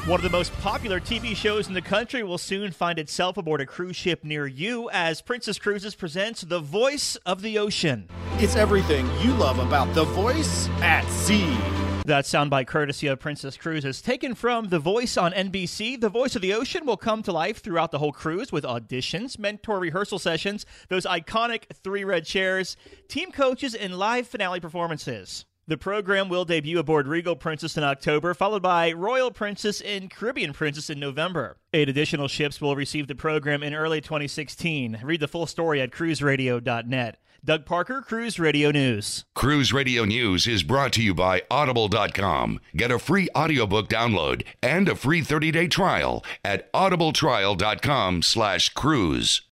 One of the most popular TV shows in the country will soon find itself aboard a cruise ship near you as Princess Cruises presents The Voice of the Ocean. It's everything you love about The Voice at Sea. That soundbite courtesy of Princess Cruises, taken from The Voice on NBC. The Voice of the Ocean will come to life throughout the whole cruise with auditions, mentor rehearsal sessions, those iconic 3 red chairs, team coaches, and live finale performances. The program will debut aboard Regal Princess in October, followed by Royal Princess and Caribbean Princess in November. 8 additional ships will receive the program in early 2016. Read the full story at cruiseradio.net. Doug Parker, Cruise Radio News. Cruise Radio News is brought to you by Audible.com. Get a free audiobook download and a free 30-day trial at audibletrial.com/cruise.